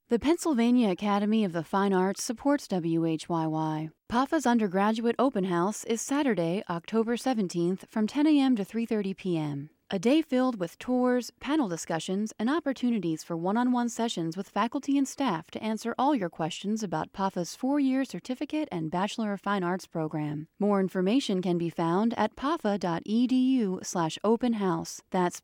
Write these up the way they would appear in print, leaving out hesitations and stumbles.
The Pennsylvania Academy of the Fine Arts supports WHYY. PAFA's undergraduate open house is Saturday, October 17th from 10 a.m. to 3:30 p.m. A day filled with tours, panel discussions, and opportunities for one-on-one sessions with faculty and staff to answer all your questions about PAFA's 4-year certificate and Bachelor of Fine Arts program. More information can be found at pafa.edu/open house. That's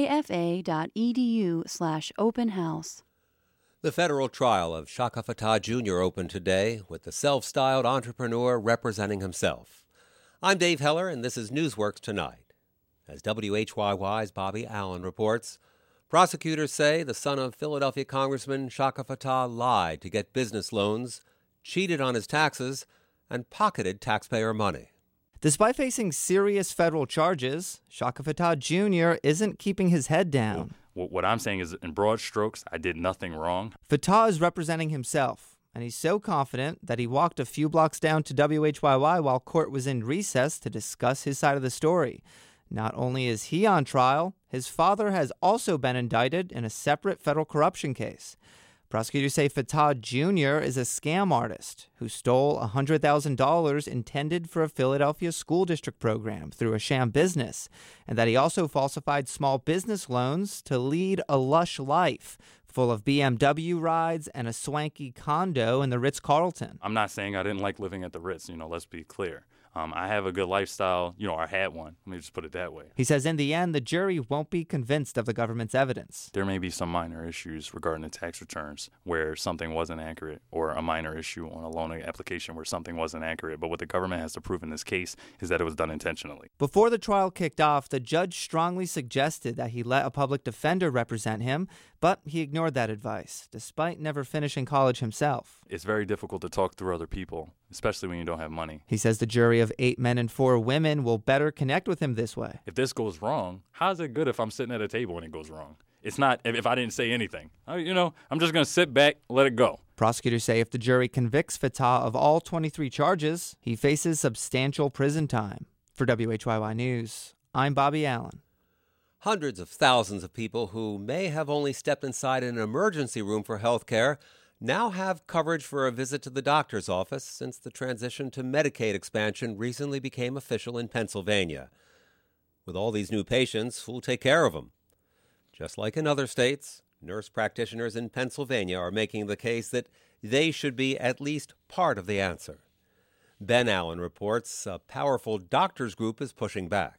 pafa.edu/open house. The federal trial of Shaka Fattah Jr. opened today with the self-styled entrepreneur representing himself. I'm Dave Heller, and this is Newsworks Tonight. As WHYY's Bobby Allen reports, prosecutors say the son of Philadelphia Congressman Shaka Fattah lied to get business loans, cheated on his taxes, and pocketed taxpayer money. Despite facing serious federal charges, Shaka Fattah Jr. isn't keeping his head down. What I'm saying is, in broad strokes, I did nothing wrong. Fattah is representing himself, and he's so confident that he walked a few blocks down to WHYY while court was in recess to discuss his side of the story. Not only is he on trial, his father has also been indicted in a separate federal corruption case. Prosecutors say Fattah Jr. is a scam artist who stole $100,000 intended for a Philadelphia school district program through a sham business, and that he also falsified small business loans to lead a lush life full of BMW rides and a swanky condo in the Ritz-Carlton. I'm not saying I didn't like living at the Ritz, let's be clear. I have a good lifestyle, I had one. Let me just put it that way. He says in the end, the jury won't be convinced of the government's evidence. There may be some minor issues regarding the tax returns where something wasn't accurate, or a minor issue on a loan application where something wasn't accurate. But what the government has to prove in this case is that it was done intentionally. Before the trial kicked off, the judge strongly suggested that he let a public defender represent him, but he ignored that advice, despite never finishing college himself. It's very difficult to talk through other people, especially when you don't have money. He says the jury of 8 men and 4 women will better connect with him this way. If this goes wrong, how's it good if I'm sitting at a table and it goes wrong? It's not if I didn't say anything. I'm just going to sit back, let it go. Prosecutors say if the jury convicts Fattah of all 23 charges, he faces substantial prison time. For WHYY News, I'm Bobby Allen. Hundreds of thousands of people who may have only stepped inside an emergency room for health care now have coverage for a visit to the doctor's office since the transition to Medicaid expansion recently became official in Pennsylvania. With all these new patients, who'll take care of them? Just like in other states, nurse practitioners in Pennsylvania are making the case that they should be at least part of the answer. Ben Allen reports a powerful doctors group is pushing back.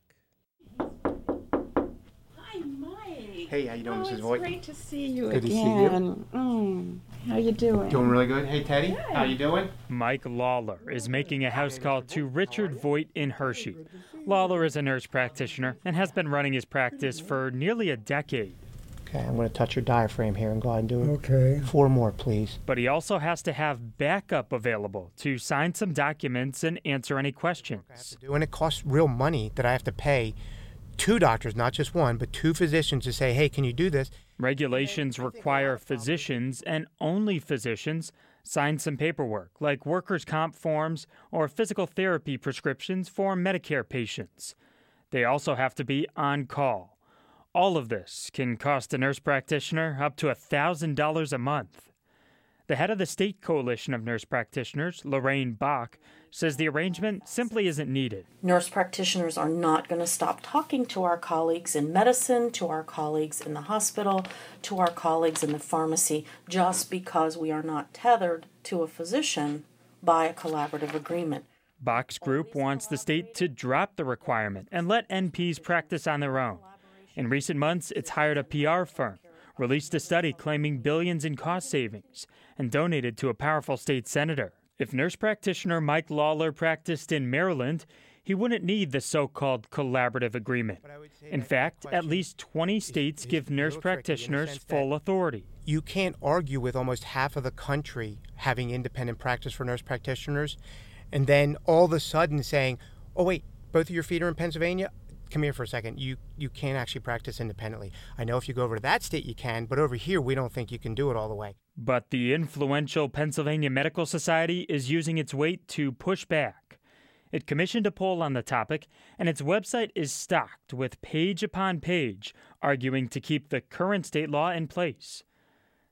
Hey, how you doing, Mrs. Voigt? It's great to see you Good again. to see you. How you doing? Doing really good. Hey, Teddy, Good. how you doing? Mike Lawler is making a house call to Richard Voigt in Hershey. Lawler is a nurse practitioner and has been running his practice for nearly a decade. Okay, I'm going to touch your diaphragm here and go ahead and do it. Okay. 4 more, please. But he also has to have backup available to sign some documents and answer any questions. And it costs real money that I have to pay 2 doctors, not just one, but 2 physicians to say, hey, can you do this? Regulations require physicians, and only physicians, sign some paperwork, like workers' comp forms or physical therapy prescriptions for Medicare patients. They also have to be on call. All of this can cost a nurse practitioner up to $1,000 a month. The head of the state coalition of nurse practitioners, Lorraine Bach, says the arrangement simply isn't needed. Nurse practitioners are not going to stop talking to our colleagues in medicine, to our colleagues in the hospital, to our colleagues in the pharmacy, just because we are not tethered to a physician by a collaborative agreement. Bach's group wants the state to drop the requirement and let NPs practice on their own. In recent months, it's hired a PR firm, released a study claiming billions in cost savings, and donated to a powerful state senator. If nurse practitioner Mike Lawler practiced in Maryland, he wouldn't need the so-called collaborative agreement. In fact, at least 20 states give nurse practitioners full authority. You can't argue with almost half of the country having independent practice for nurse practitioners, and then all of a sudden saying, oh, wait, both of your feet are in Pennsylvania? Come here for a second. You can't actually practice independently. I know if you go over to that state you can, but over here we don't think you can do it all the way. But the influential Pennsylvania Medical Society is using its weight to push back. It commissioned a poll on the topic, and its website is stocked with page upon page arguing to keep the current state law in place.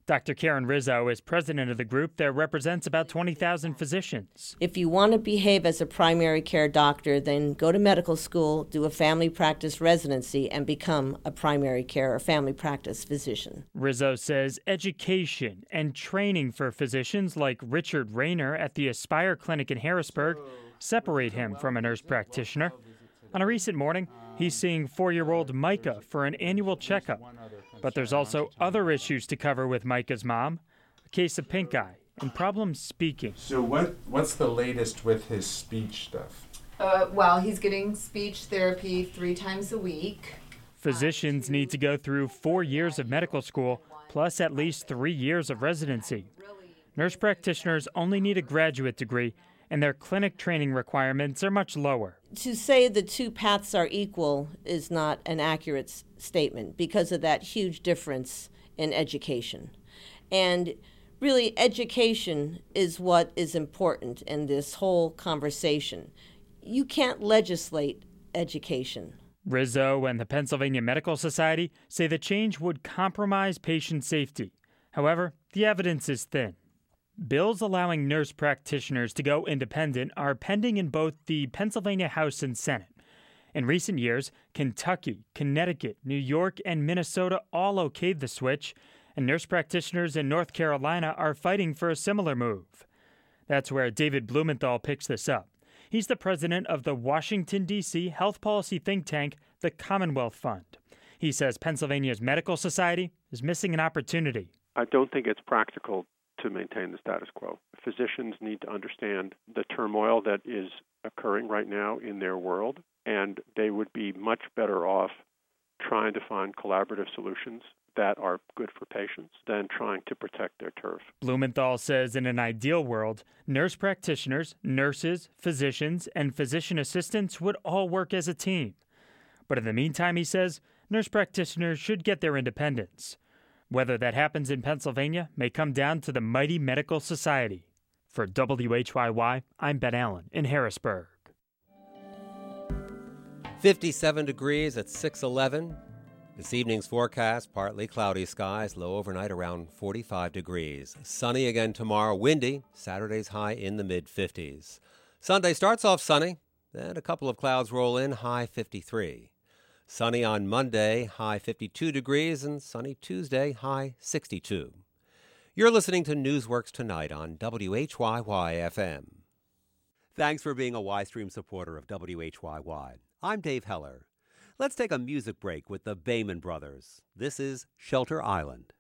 Dr. Karen Rizzo is president of the group that represents about 20,000 physicians. If you want to behave as a primary care doctor, then go to medical school, do a family practice residency, and become a primary care or family practice physician. Rizzo says education and training for physicians like Richard Rayner at the Aspire Clinic in Harrisburg separate him from a nurse practitioner. On a recent morning, he's seeing 4-year-old Micah for an annual checkup. But there's also other issues to cover with Micah's mom, a case of pink eye and problems speaking. So what's the latest with his speech stuff? Well, he's getting speech therapy 3 times a week. Physicians need to go through 4 years of medical school, plus at least 3 years of residency. Nurse practitioners only need a graduate degree, and their clinic training requirements are much lower. To say the two paths are equal is not an accurate statement because of that huge difference in education. And really, education is what is important in this whole conversation. You can't legislate education. Rizzo and the Pennsylvania Medical Society say the change would compromise patient safety. However, the evidence is thin. Bills allowing nurse practitioners to go independent are pending in both the Pennsylvania House and Senate. In recent years, Kentucky, Connecticut, New York, and Minnesota all okayed the switch, and nurse practitioners in North Carolina are fighting for a similar move. That's where David Blumenthal picks this up. He's the president of the Washington, D.C. health policy think tank, the Commonwealth Fund. He says Pennsylvania's medical society is missing an opportunity. I don't think it's practical to maintain the status quo. Physicians need to understand the turmoil that is occurring right now in their world, and they would be much better off trying to find collaborative solutions that are good for patients than trying to protect their turf. Blumenthal says in an ideal world, nurse practitioners, nurses, physicians, and physician assistants would all work as a team. But in the meantime, he says, nurse practitioners should get their independence. Whether that happens in Pennsylvania may come down to the mighty medical society. For WHYY, I'm Ben Allen in Harrisburg. 57 degrees at 6:11. This evening's forecast, partly cloudy skies, low overnight around 45 degrees. Sunny again tomorrow, windy, Saturday's high in the mid-50s. Sunday starts off sunny, then a couple of clouds roll in, high 53. Sunny on Monday, high 52 degrees, and sunny Tuesday, high 62. You're listening to Newsworks Tonight on WHYY-FM. Thanks for being a Y-Stream supporter of WHYY. I'm Dave Heller. Let's take a music break with the Bayman Brothers. This is Shelter Island.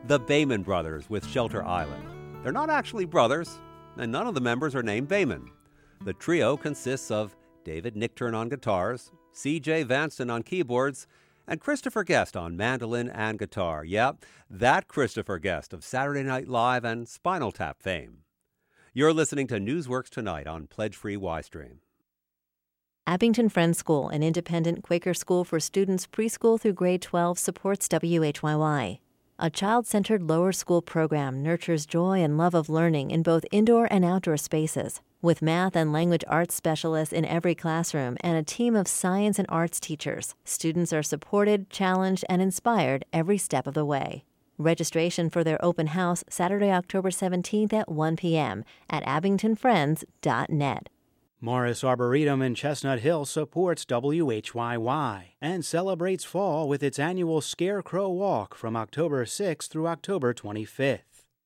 the Bayman Brothers with Shelter Island. They're not actually brothers, and none of the members are named Bayman. The trio consists of David Nichtern on guitars, C.J. Vanston on keyboards, and Christopher Guest on mandolin and guitar. Yeah, that Christopher Guest of Saturday Night Live and Spinal Tap fame. You're listening to Newsworks Tonight on Pledge Free Ystream. Abington Friends School, an independent Quaker school for students preschool through grade 12, supports WHYY. A child-centered lower school program nurtures joy and love of learning in both indoor and outdoor spaces. With math and language arts specialists in every classroom and a team of science and arts teachers, students are supported, challenged, and inspired every step of the way. Registration for their open house Saturday, October 17th at 1 p.m. at abingtonfriends.net. Morris Arboretum in Chestnut Hill supports WHYY and celebrates fall with its annual Scarecrow Walk from October 6th through October 25th.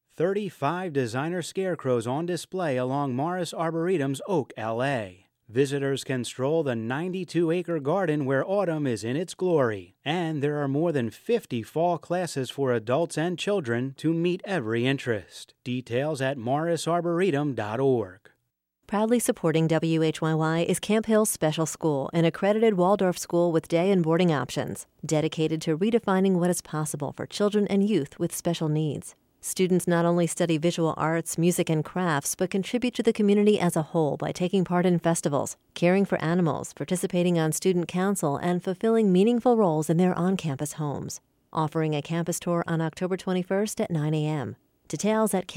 35 designer scarecrows on display along Morris Arboretum's Oak LA. Visitors can stroll the 92-acre garden where autumn is in its glory, and there are more than 50 fall classes for adults and children to meet every interest. Details at morrisarboretum.org. Proudly supporting WHYY is Camp Hill Special School, an accredited Waldorf school with day and boarding options, dedicated to redefining what is possible for children and youth with special needs. Students not only study visual arts, music, and crafts, but contribute to the community as a whole by taking part in festivals, caring for animals, participating on student council, and fulfilling meaningful roles in their on-campus homes. Offering a campus tour on October 21st at 9 a.m. Details at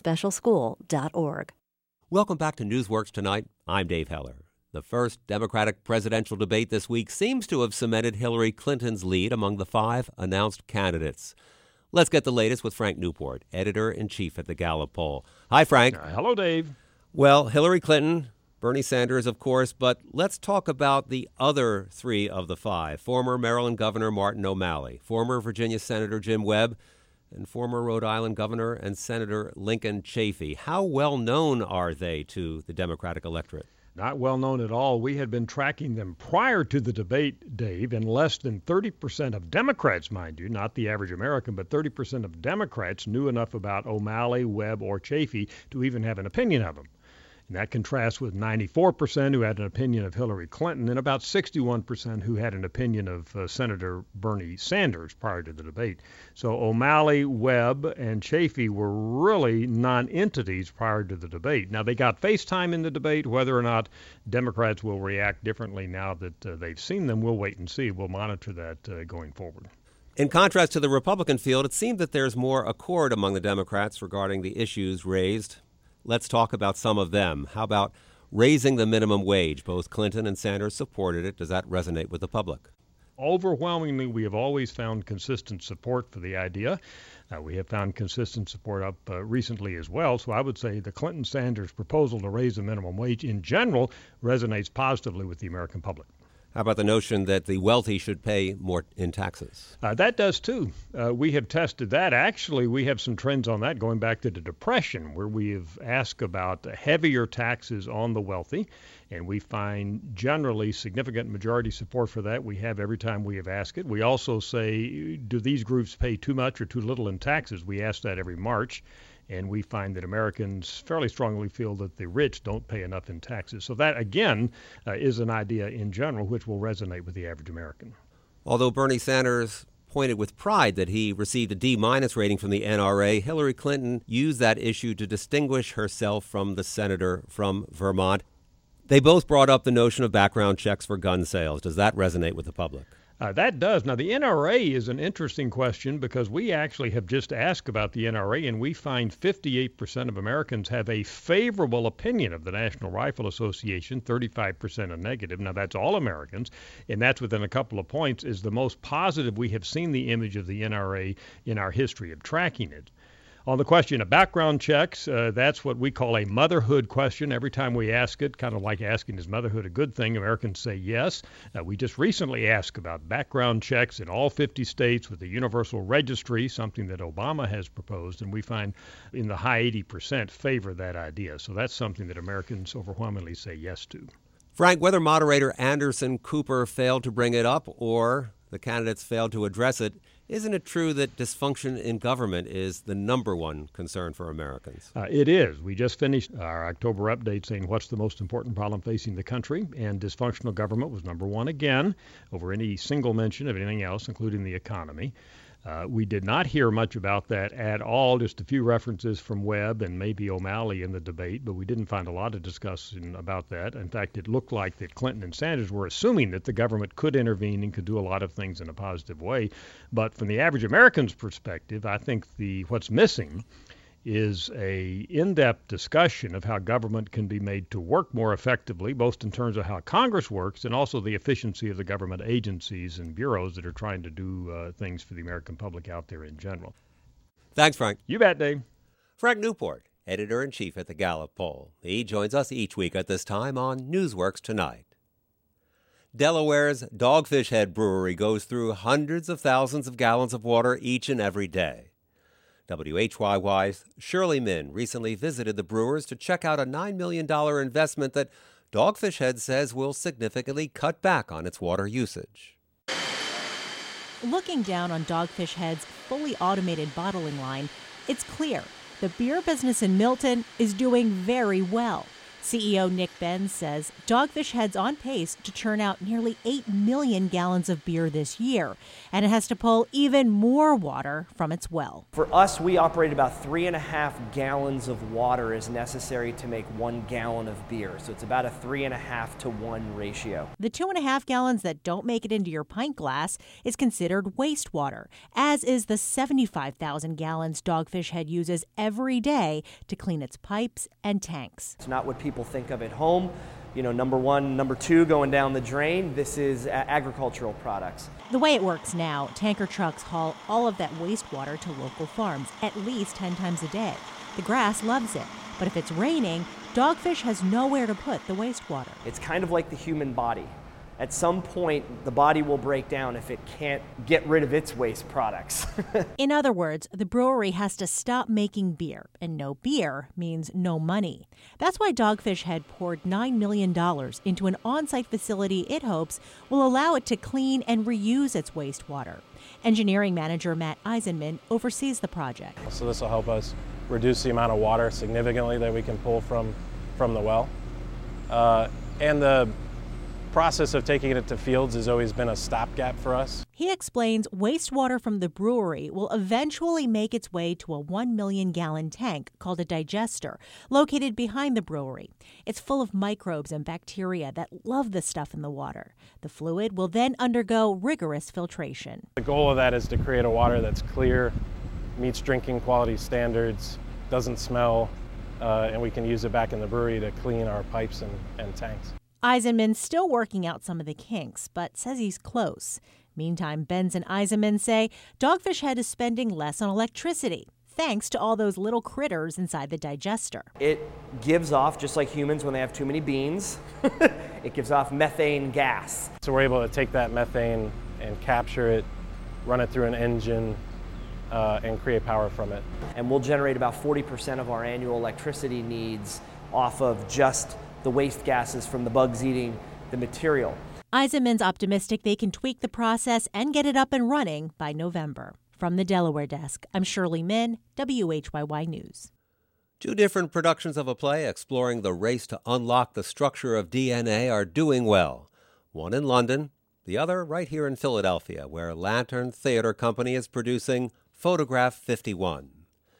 camphillspecialschool.org. Welcome back to Newsworks Tonight. I'm Dave Heller. The first Democratic presidential debate this week seems to have cemented Hillary Clinton's lead among the 5 announced candidates. Let's get the latest with Frank Newport, editor-in-chief at the Gallup poll. Hi, Frank. Hello, Dave. Well, Hillary Clinton, Bernie Sanders, of course, but let's talk about the other 3 of the 5. Former Maryland Governor Martin O'Malley, former Virginia Senator Jim Webb, and former Rhode Island Governor and Senator Lincoln Chafee. How well known are they to the Democratic electorate? Not well known at all. We had been tracking them prior to the debate, Dave, and less than 30% of Democrats, mind you, not the average American, but 30% of Democrats knew enough about O'Malley, Webb, or Chafee to even have an opinion of them. And that contrasts with 94% who had an opinion of Hillary Clinton and about 61% who had an opinion of Senator Bernie Sanders prior to the debate. So O'Malley, Webb, and Chafee were really non-entities prior to the debate. Now, they got face time in the debate. Whether or not Democrats will react differently now that they've seen them, we'll wait and see. We'll monitor that going forward. In contrast to the Republican field, it seemed that there's more accord among the Democrats regarding the issues raised. Let's talk about some of them. How about raising the minimum wage? Both Clinton and Sanders supported it. Does that resonate with the public? Overwhelmingly, we have always found consistent support for the idea. We have found consistent support up recently as well. So I would say the Clinton-Sanders proposal to raise the minimum wage in general resonates positively with the American public. How about the notion that the wealthy should pay more in taxes? That does, too. We have tested that. Actually, we have some trends on that going back to the Depression, where we have asked about heavier taxes on the wealthy, and we find generally significant majority support for that. We have every time we have asked it. We also say, do these groups pay too much or too little in taxes? We ask that every March. And we find that Americans fairly strongly feel that the rich don't pay enough in taxes. So that, again, is an idea in general which will resonate with the average American. Although Bernie Sanders pointed with pride that he received a D- rating from the NRA, Hillary Clinton used that issue to distinguish herself from the senator from Vermont. They both brought up the notion of background checks for gun sales. Does that resonate with the public? That does. Now, the NRA is an interesting question because we actually have just asked about the NRA, and we find 58% of Americans have a favorable opinion of the National Rifle Association, 35% a negative. Now, that's all Americans, and that's within a couple of points, is the most positive we have seen the image of the NRA in our history of tracking it. On the question of background checks, that's what we call a motherhood question. Every time we ask it, kind of like asking, is motherhood a good thing? Americans say yes. We just recently asked about background checks in all 50 states with the universal registry, something that Obama has proposed, and we find in the high 80% favor that idea. So that's something that Americans overwhelmingly say yes to. Frank, whether moderator Anderson Cooper failed to bring it up or the candidates failed to address it, Isn't it true that dysfunction in government is the number one concern for Americans? It is. We just finished our October update saying what's the most important problem facing the country, and dysfunctional government was number one again over any single mention of anything else, including the economy. We did not hear much about that at all, just a few references from Webb and maybe O'Malley in the debate, but we didn't find a lot of discussion about that. In fact, it looked like that Clinton and Sanders were assuming that the government could intervene and could do a lot of things in a positive way. But from the average American's perspective, I think what's missing is a in-depth discussion of how government can be made to work more effectively, both in terms of how Congress works and also the efficiency of the government agencies and bureaus that are trying to do things for the American public out there in general. Thanks, Frank. You bet, Dave. Frank Newport, editor-in-chief at the Gallup Poll. He joins us each week at this time on Newsworks Tonight. Delaware's Dogfish Head Brewery goes through hundreds of thousands of gallons of water each and every day. WHYY's Shirley Min recently visited the brewers to check out a $9 million investment that Dogfish Head says will significantly cut back on its water usage. Looking down on Dogfish Head's fully automated bottling line, it's clear the beer business in Milton is doing very well. CEO Nick Benz says Dogfish Head's on pace to churn out nearly 8 million gallons of beer this year, and it has to pull even more water from its well. For us, we operate about 3.5 gallons of water is necessary to make 1 gallon of beer, so it's about a 3.5 to 1 ratio. The 2.5 gallons that don't make it into your pint glass is considered wastewater, as is the 75,000 gallons Dogfish Head uses every day to clean its pipes and tanks. It's not what people think of at home. Number one, number two, going down the drain. This is agricultural products. The way it works now, tanker trucks haul all of that wastewater to local farms at least 10 times a day. The grass loves it, but if it's raining, Dogfish has nowhere to put the wastewater. It's kind of like the human body. At some point, the body will break down if it can't get rid of its waste products. In other words, the brewery has to stop making beer, and no beer means no money. That's why Dogfish Head poured $9 million into an on-site facility it hopes will allow it to clean and reuse its wastewater. Engineering manager Matt Eisenman oversees the project. So this will help us reduce the amount of water significantly that we can pull from the well. And the process of taking it to fields has always been a stopgap for us. He explains wastewater from the brewery will eventually make its way to a 1 million gallon tank called a digester, located behind the brewery. It's full of microbes and bacteria that love the stuff in the water. The fluid will then undergo rigorous filtration. The goal of that is to create a water that's clear, meets drinking quality standards, doesn't smell, and we can use it back in the brewery to clean our pipes and tanks. Eisenman's still working out some of the kinks, but says he's close. Meantime, Benz and Eisenman say Dogfish Head is spending less on electricity, thanks to all those little critters inside the digester. It gives off, just like humans when they have too many beans, it gives off methane gas. So we're able to take that methane and capture it, run it through an engine, and create power from it. And we'll generate about 40% of our annual electricity needs off of just the waste gases from the bugs eating the material. Eisenman's optimistic they can tweak the process and get it up and running by November. From the Delaware desk, I'm Shirley Min, WHYY News. Two different productions of a play exploring the race to unlock the structure of DNA are doing well. One in London, the other right here in Philadelphia, where Lantern Theatre Company is producing Photograph 51.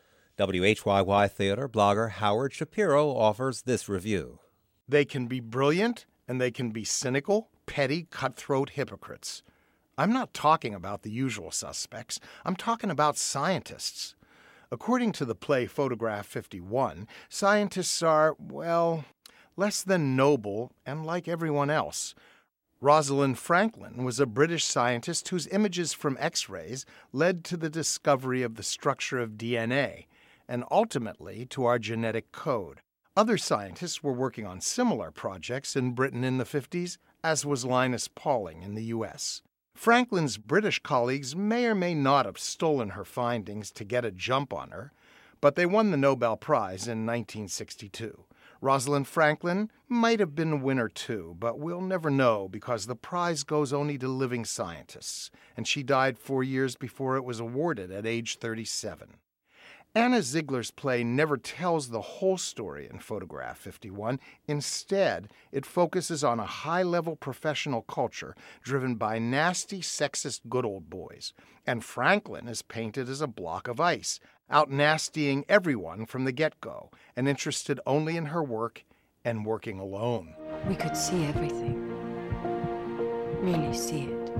WHYY Theater blogger Howard Shapiro offers this review. They can be brilliant, and they can be cynical, petty, cutthroat hypocrites. I'm not talking about the usual suspects. I'm talking about scientists. According to the play Photograph 51, scientists are, well, less than noble and like everyone else. Rosalind Franklin was a British scientist whose images from X-rays led to the discovery of the structure of DNA and ultimately to our genetic code. Other scientists were working on similar projects in Britain in the 50s, as was Linus Pauling in the U.S. Franklin's British colleagues may or may not have stolen her findings to get a jump on her, but they won the Nobel Prize in 1962. Rosalind Franklin might have been a winner too, but we'll never know because the prize goes only to living scientists, and she died 4 years before it was awarded at age 37. Anna Ziegler's play never tells the whole story in Photograph 51. Instead, it focuses on a high-level professional culture driven by nasty, sexist good old boys. And Franklin is painted as a block of ice, out-nastying everyone from the get-go, and interested only in her work and working alone. We could see everything. Really see it.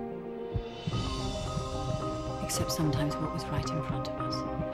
Except sometimes what was right in front of us.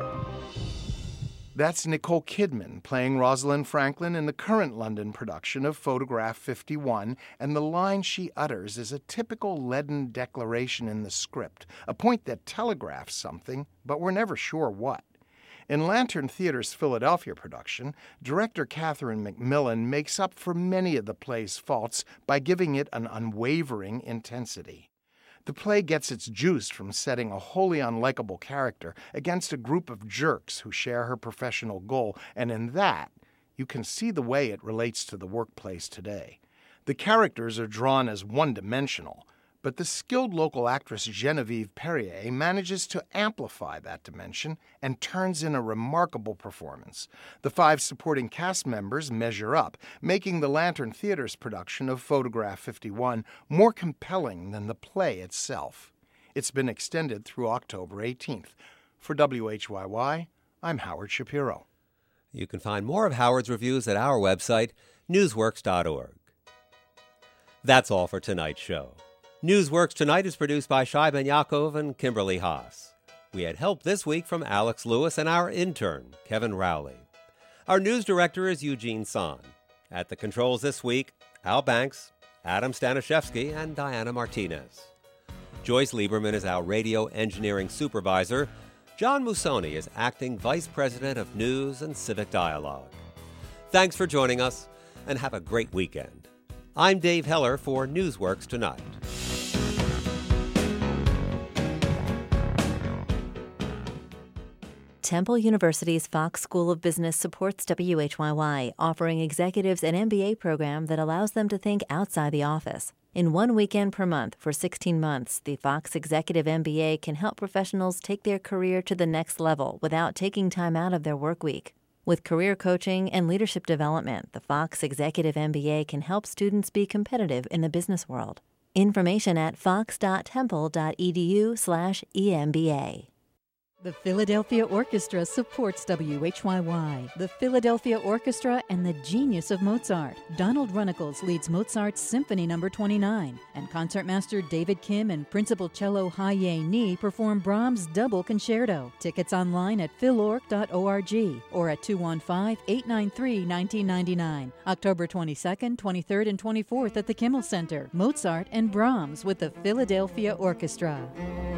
That's Nicole Kidman playing Rosalind Franklin in the current London production of Photograph 51, and the line she utters is a typical leaden declaration in the script, a point that telegraphs something, but we're never sure what. In Lantern Theater's Philadelphia production, director Catherine Macmillan makes up for many of the play's faults by giving it an unwavering intensity. The play gets its juice from setting a wholly unlikable character against a group of jerks who share her professional goal, and in that, you can see the way it relates to the workplace today. The characters are drawn as one-dimensional, but the skilled local actress Genevieve Perrier manages to amplify that dimension and turns in a remarkable performance. The 5 supporting cast members measure up, making the Lantern Theater's production of Photograph 51 more compelling than the play itself. It's been extended through October 18th. For WHYY, I'm Howard Shapiro. You can find more of Howard's reviews at our website, newsworks.org. That's all for tonight's show. Newsworks Tonight is produced by Shai Ben Yaakov and Kimberly Haas. We had help this week from Alex Lewis and our intern, Kevin Rowley. Our news director is Eugene Son. At the controls this week, Al Banks, Adam Stanishevsky, and Diana Martinez. Joyce Lieberman is our radio engineering supervisor. John Musoni is acting vice president of news and civic dialogue. Thanks for joining us, and have a great weekend. I'm Dave Heller for Newsworks Tonight. Temple University's Fox School of Business supports WHYY, offering executives an MBA program that allows them to think outside the office. In 1 weekend per month for 16 months, the Fox Executive MBA can help professionals take their career to the next level without taking time out of their work week. With career coaching and leadership development, the Fox Executive MBA can help students be competitive in the business world. Information at fox.temple.edu/EMBA. The Philadelphia Orchestra supports WHYY. The Philadelphia Orchestra and the genius of Mozart. Donald Runnicles leads Mozart's Symphony No. 29, and concertmaster David Kim and principal cello Ha-Ye Ni perform Brahms' Double Concerto. Tickets online at philorg.org or at 215-893-1999. October 22nd, 23rd, and 24th at the Kimmel Center. Mozart and Brahms with the Philadelphia Orchestra.